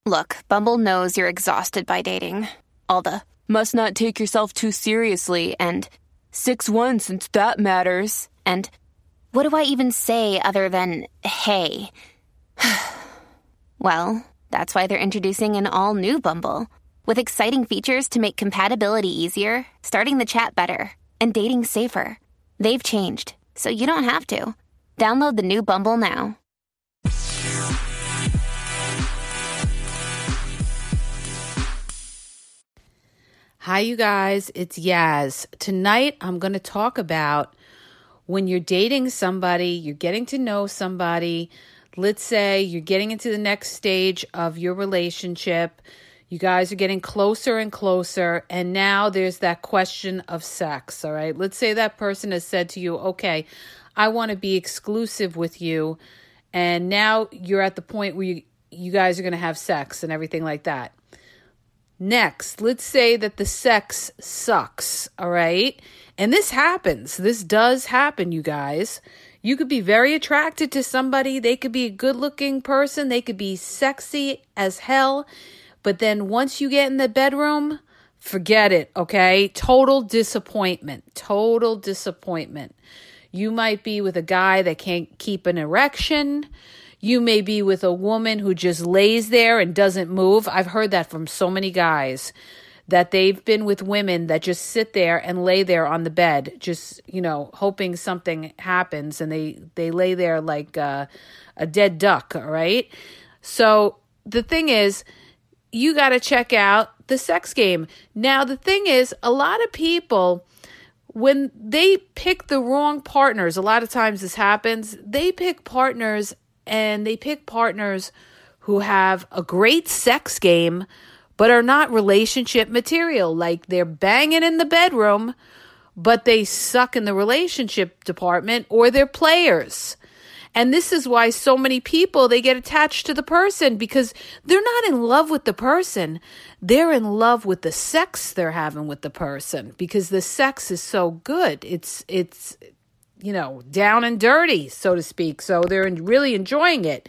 Look, Bumble knows you're exhausted by dating. All the must not take yourself too seriously and 6'1" since that matters. And what do I even say other than hey? Well, that's why they're introducing an all-new Bumble with exciting features to make compatibility easier, starting the chat better, and dating safer. They've changed, so you don't have to. Download the new Bumble now. Hi, you guys. It's Yaz. Tonight, I'm going to talk about when you're dating somebody, you're getting to know somebody. Let's say you're getting into the next stage of your relationship. You guys are getting closer and closer, and now there's that question of sex, all right? Let's say that person has said to you, okay, I want to be exclusive with you, and now you're at the point where you guys are going to have sex and everything like that. Next, let's say that the sex sucks, all right? And this happens. This does happen, you guys. You could be very attracted to somebody. They could be a good-looking person. They could be sexy as hell. But then once you get in the bedroom, forget it, okay? Total disappointment. Total disappointment. You might be with a guy that can't keep an erection. You may be with a woman who just lays there and doesn't move. I've heard that from so many guys, that they've been with women that just sit there and lay there on the bed, just, hoping something happens, and they lay there like a dead duck, all right? So the thing is, you got to check out the sex game. Now, the thing is, a lot of people, when they pick the wrong partners, a lot of times this happens, they pick partners who have a great sex game, but are not relationship material. Like, they're banging in the bedroom, but they suck in the relationship department, or they're players. And this is why so many people, they get attached to the person, because they're not in love with the person. They're in love with the sex they're having with the person, because the sex is so good. It's down and dirty, so to speak. So they're really enjoying it.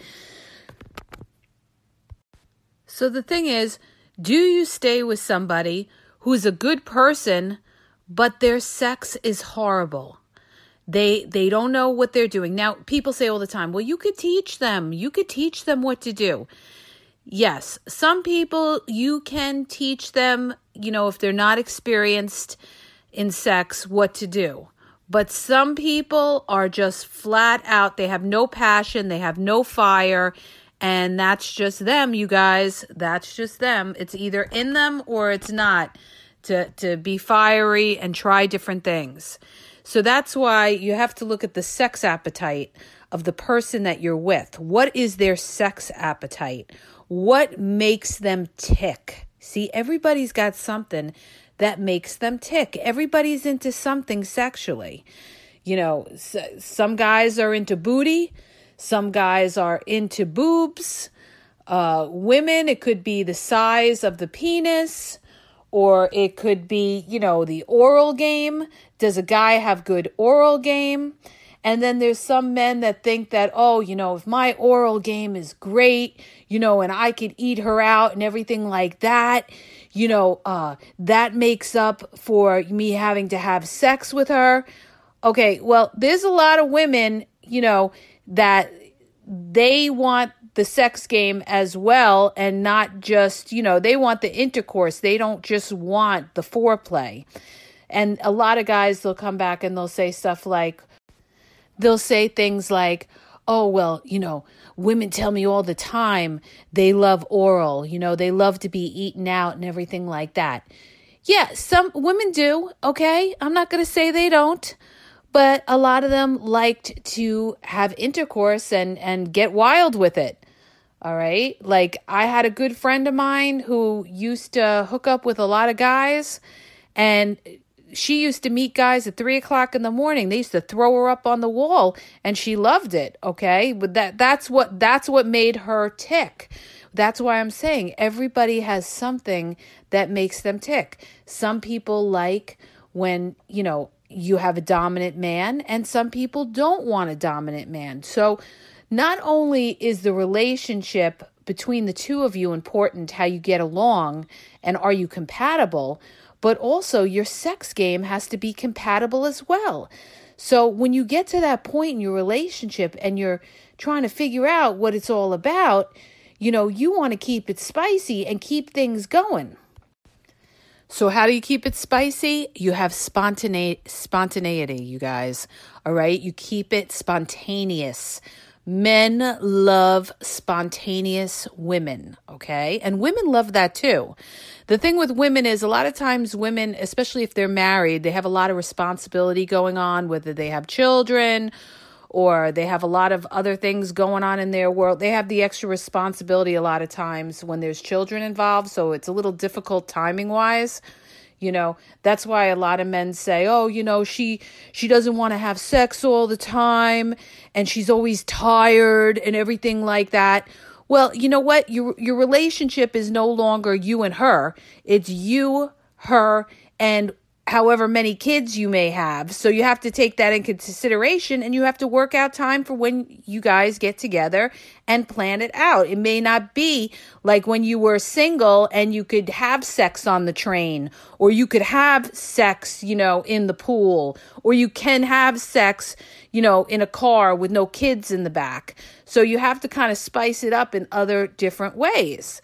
So the thing is, do you stay with somebody who's a good person, but their sex is horrible? They don't know what they're doing. Now, people say all the time, well, you could teach them. You could teach them what to do. Yes, some people, you can teach them, if they're not experienced in sex, what to do. But some people are just flat out, they have no passion, they have no fire, and that's just them, you guys. That's just them. It's either in them or it's not, to be fiery and try different things. So that's why you have to look at the sex appetite of the person that you're with. What is their sex appetite? What makes them tick? See, everybody's got something that makes them tick. Everybody's into something sexually. Some guys are into booty. Some guys are into boobs. Women, it could be the size of the penis, or it could be, the oral game. Does a guy have good oral game? And then there's some men that think that, if my oral game is great, and I could eat her out and everything like that, that makes up for me having to have sex with her. Okay, well, there's a lot of women, that they want the sex game as well, and not just, they want the intercourse. They don't just want the foreplay. And a lot of guys, they'll come back and they'll say stuff like, they'll say things like, oh, well, women tell me all the time they love oral, they love to be eaten out and everything like that. Yeah, some women do, okay? I'm not going to say they don't, but a lot of them liked to have intercourse and get wild with it, all right? Like, I had a good friend of mine who used to hook up with a lot of guys, and she used to meet guys at 3:00 in the morning. They used to throw her up on the wall, and she loved it. Okay, but that's what made her tick. That's why I'm saying everybody has something that makes them tick. Some people like when you have a dominant man, and some people don't want a dominant man. So not only is the relationship between the two of you important, how you get along and are you compatible, but also your sex game has to be compatible as well. So when you get to that point in your relationship and you're trying to figure out what it's all about, you want to keep it spicy and keep things going. So how do you keep it spicy? You have spontaneity, you guys. All right? You keep it spontaneous. Men love spontaneous women, okay? And women love that too. The thing with women is a lot of times women, especially if they're married, they have a lot of responsibility going on, whether they have children or they have a lot of other things going on in their world. They have the extra responsibility a lot of times when there's children involved, so it's a little difficult timing-wise. That's why a lot of men say, she doesn't want to have sex all the time and she's always tired and everything like that. Well, you know what? Your relationship is no longer you and her. It's you, her, and however many kids you may have. So you have to take that into consideration and you have to work out time for when you guys get together and plan it out. It may not be like when you were single and you could have sex on the train, or you could have sex, in the pool, or you can have sex, in a car with no kids in the back. So you have to kind of spice it up in other different ways.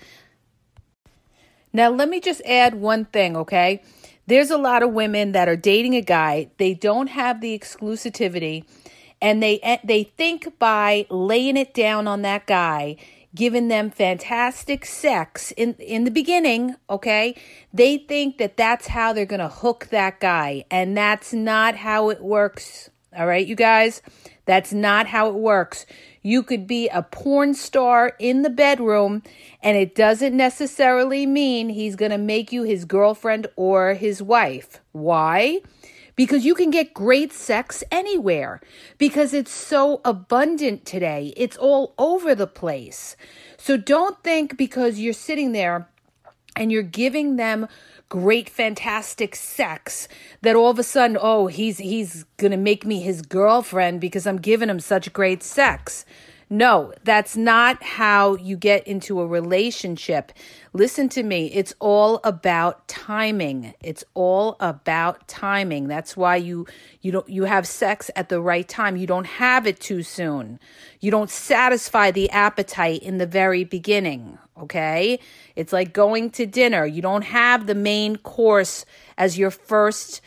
Now, let me just add one thing, okay? There's a lot of women that are dating a guy. They don't have the exclusivity, and they think by laying it down on that guy, giving them fantastic sex in the beginning, okay? They think that that's how they're going to hook that guy, and that's not how it works. All right, you guys? That's not how it works. You could be a porn star in the bedroom, and it doesn't necessarily mean he's going to make you his girlfriend or his wife. Why? Because you can get great sex anywhere, because it's so abundant today. It's all over the place. So don't think because you're sitting there and you're giving them great, fantastic sex that all of a sudden, he's going to make me his girlfriend because I'm giving him such great sex. No, that's not how you get into a relationship. Listen to me. It's all about timing. It's all about timing. That's why you have sex at the right time. You don't have it too soon. You don't satisfy the appetite in the very beginning. Okay? It's like going to dinner. You don't have the main course as your first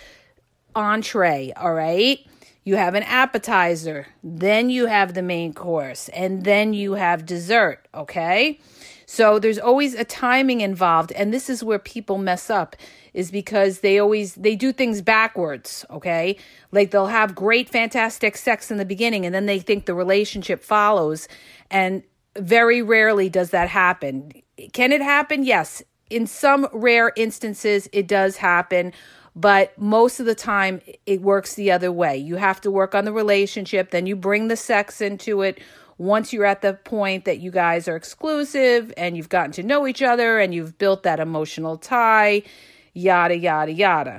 entree. All right? You have an appetizer, then you have the main course, and then you have dessert, okay? So there's always a timing involved, and this is where people mess up, is because they do things backwards, okay? Like they'll have great, fantastic sex in the beginning, and then they think the relationship follows, and very rarely does that happen. Can it happen? Yes. In some rare instances, it does happen. But most of the time, it works the other way. You have to work on the relationship. Then you bring the sex into it. Once you're at the point that you guys are exclusive and you've gotten to know each other and you've built that emotional tie, yada, yada, yada.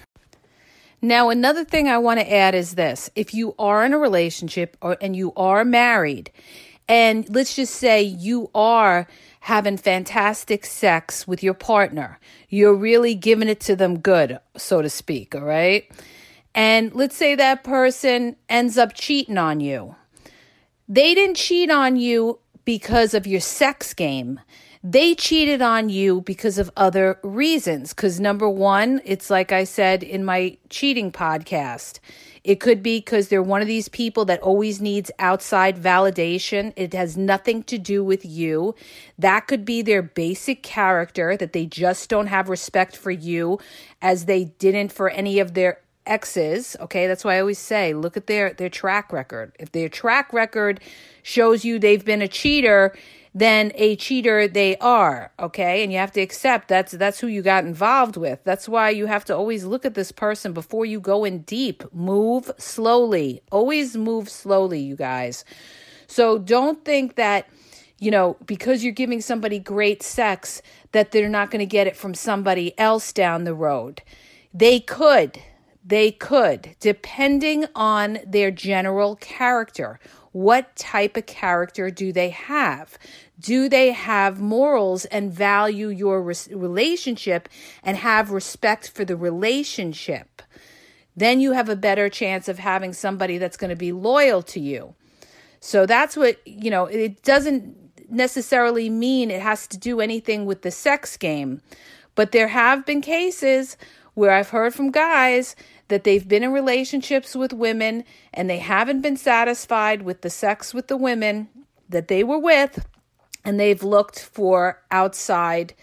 Now, another thing I want to add is this. If you are in a relationship and you are married, and let's just say you are having fantastic sex with your partner, you're really giving it to them good, so to speak, all right? And let's say that person ends up cheating on you. They didn't cheat on you because of your sex game. They cheated on you because of other reasons. Because number one, it's like I said in my cheating podcast, it could be because they're one of these people that always needs outside validation. It has nothing to do with you. That could be their basic character, that they just don't have respect for you as they didn't for any of their exes. Okay, that's why I always say, look at their track record. If their track record shows you they've been a cheater, then a cheater they are, okay? And you have to accept that's who you got involved with. That's why you have to always look at this person before you go in deep. Move slowly. Always move slowly, you guys. So don't think that, because you're giving somebody great sex, that they're not going to get it from somebody else down the road. They could, depending on their general character. What type of character do they have? Do they have morals and value your relationship and have respect for the relationship? Then you have a better chance of having somebody that's going to be loyal to you. So that's what, it doesn't necessarily mean it has to do anything with the sex game. But there have been cases where I've heard from guys that they've been in relationships with women and they haven't been satisfied with the sex with the women that they were with, and they've looked for outside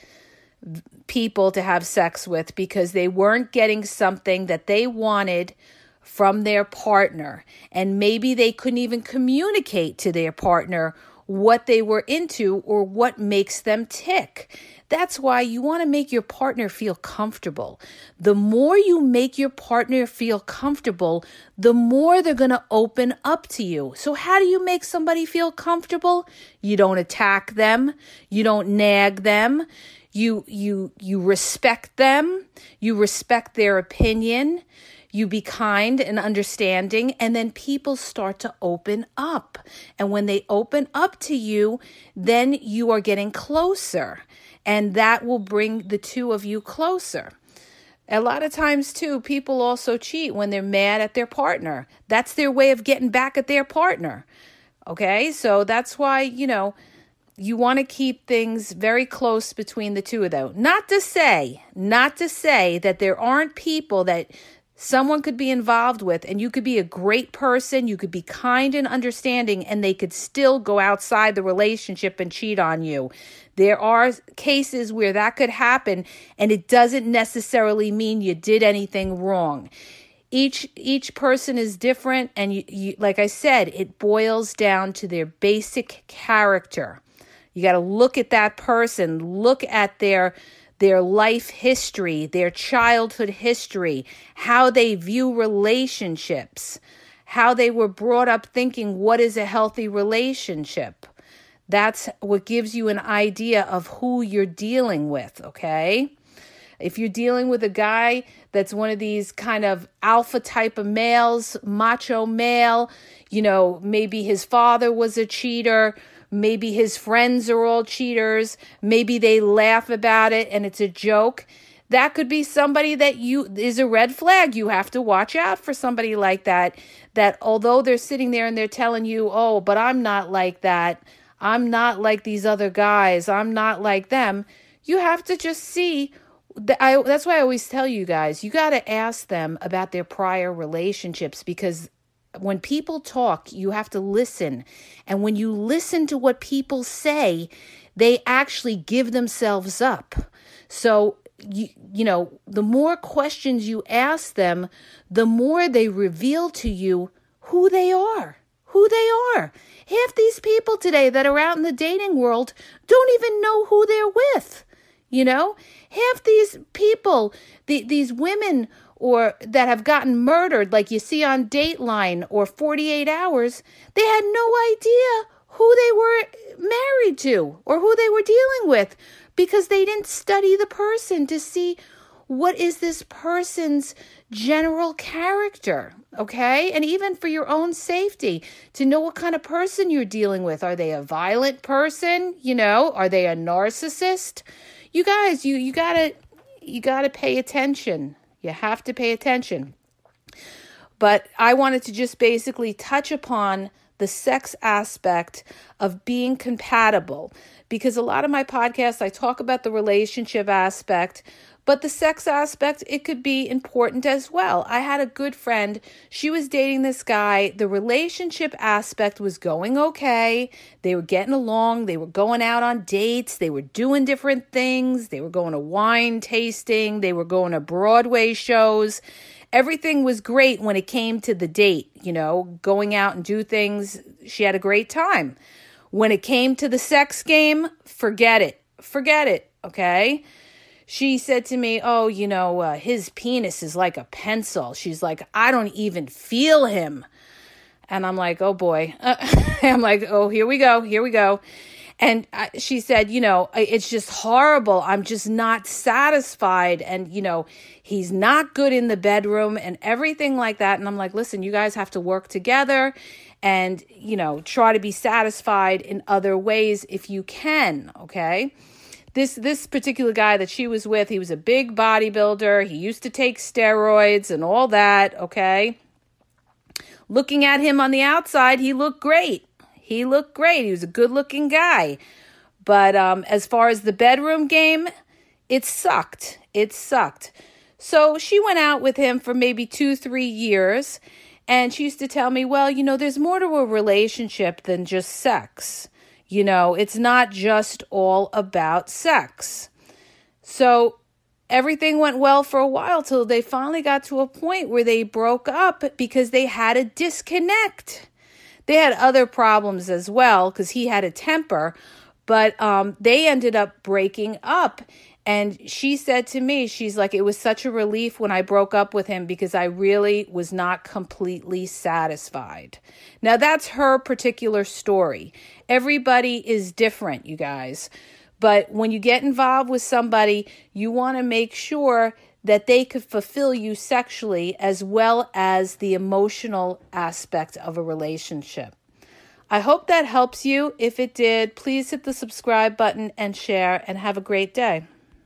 people to have sex with because they weren't getting something that they wanted from their partner. And maybe they couldn't even communicate to their partner what they were into or what makes them tick. That's why you want to make your partner feel comfortable. The more you make your partner feel comfortable, the more they're going to open up to you. So how do you make somebody feel comfortable? You don't attack them. You don't nag them. You respect them. You respect their opinion. You be kind and understanding, and then people start to open up. And when they open up to you, then you are getting closer, and that will bring the two of you closer. A lot of times, too, people also cheat when they're mad at their partner. That's their way of getting back at their partner. Okay, so that's why, you want to keep things very close between the two of them. Not to say that there aren't people that someone could be involved with, and you could be a great person, you could be kind and understanding, and they could still go outside the relationship and cheat on you. There are cases where that could happen, and it doesn't necessarily mean you did anything wrong. Each person is different, and you, like I said, it boils down to their basic character. You got to look at that person, look at their life history, their childhood history, how they view relationships, how they were brought up thinking, what is a healthy relationship? That's what gives you an idea of who you're dealing with, okay? If you're dealing with a guy that's one of these kind of alpha type of males, macho male, maybe his father was a cheater, maybe his friends are all cheaters. Maybe they laugh about it and it's a joke. That could be somebody that is a red flag. You have to watch out for somebody like that although they're sitting there and they're telling you, oh, but I'm not like that. I'm not like these other guys. I'm not like them. You have to just see. That's why I always tell you guys, you got to ask them about their prior relationships, because when people talk, you have to listen. And when you listen to what people say, they actually give themselves up. So, the more questions you ask them, the more they reveal to you who they are. Half these people today that are out in the dating world don't even know who they're with. Half these people, these women or that have gotten murdered, like you see on Dateline or 48 Hours, they had no idea who they were married to or who they were dealing with because they didn't study the person to see what is this person's general character, okay? And even for your own safety, to know what kind of person you're dealing with. Are they a violent person? Are they a narcissist? You guys, you gotta pay attention. You have to pay attention. But I wanted to just basically touch upon the sex aspect of being compatible, because a lot of my podcasts, I talk about the relationship aspect, but the sex aspect, it could be important as well. I had a good friend. She was dating this guy. The relationship aspect was going okay. They were getting along. They were going out on dates. They were doing different things. They were going to wine tasting. They were going to Broadway shows. Everything was great when it came to the date, going out and do things. She had a great time. When it came to the sex game, forget it, okay? She said to me, his penis is like a pencil. She's like, I don't even feel him. And I'm like, oh boy. I'm like, oh, here we go. And she said, it's just horrible. I'm just not satisfied. And, he's not good in the bedroom and everything like that. And I'm like, listen, you guys have to work together and, try to be satisfied in other ways if you can, okay? This particular guy that she was with, he was a big bodybuilder. He used to take steroids and all that, okay? Looking at him on the outside, he looked great. He was a good-looking guy. But as far as the bedroom game, it sucked. So she went out with him for maybe 2-3 years, and she used to tell me, well, there's more to a relationship than just sex. It's not just all about sex. So everything went well for a while till they finally got to a point where they broke up because they had a disconnect. They had other problems as well because he had a temper, but they ended up breaking up. And she said to me, she's like, it was such a relief when I broke up with him because I really was not completely satisfied. Now, that's her particular story. Everybody is different, you guys. But when you get involved with somebody, you want to make sure that they could fulfill you sexually as well as the emotional aspect of a relationship. I hope that helps you. If it did, please hit the subscribe button and share, and have a great day.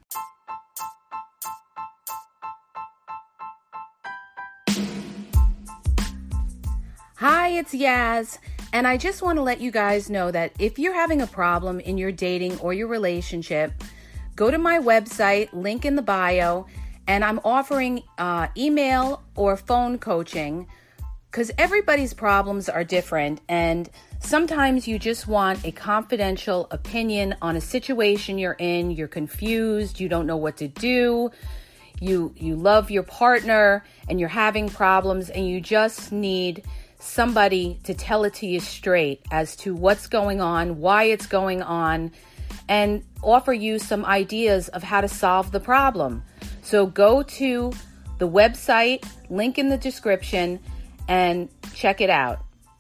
Hi, it's Yaz, and I just want to let you guys know that if you're having a problem in your dating or your relationship, go to my website, link in the bio, and I'm offering email or phone coaching because everybody's problems are different, and sometimes you just want a confidential opinion on a situation you're in. You're confused, you don't know what to do, you love your partner and you're having problems, and you just need somebody to tell it to you straight as to what's going on, why it's going on, and offer you some ideas of how to solve the problem. So go to the website, link in the description, and check it out.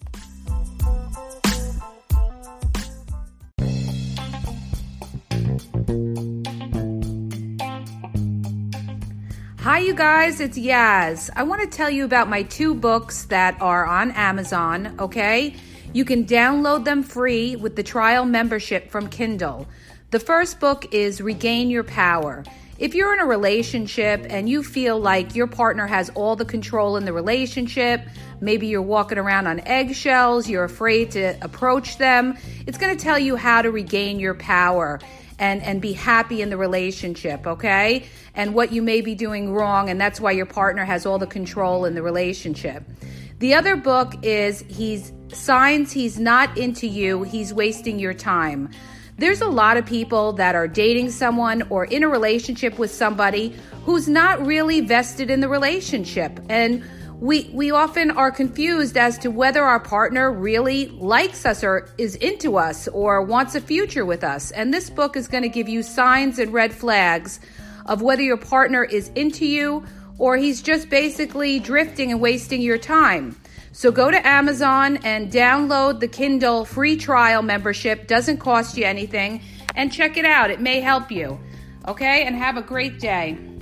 Hi, you guys, it's Yaz. I want to tell you about my 2 books that are on Amazon, okay? You can download them free with the trial membership from Kindle. The first book is Regain Your Power. If you're in a relationship and you feel like your partner has all the control in the relationship, maybe you're walking around on eggshells, you're afraid to approach them, it's going to tell you how to regain your power and be happy in the relationship, okay? And what you may be doing wrong, and that's why your partner has all the control in the relationship. The other book is Signs He's Not Into You, He's Wasting Your Time. There's a lot of people that are dating someone or in a relationship with somebody who's not really vested in the relationship. And we often are confused as to whether our partner really likes us or is into us or wants a future with us. And this book is going to give you signs and red flags of whether your partner is into you or he's just basically drifting and wasting your time. So go to Amazon and download the Kindle free trial membership. Doesn't cost you anything. And check it out. It may help you. Okay? And have a great day.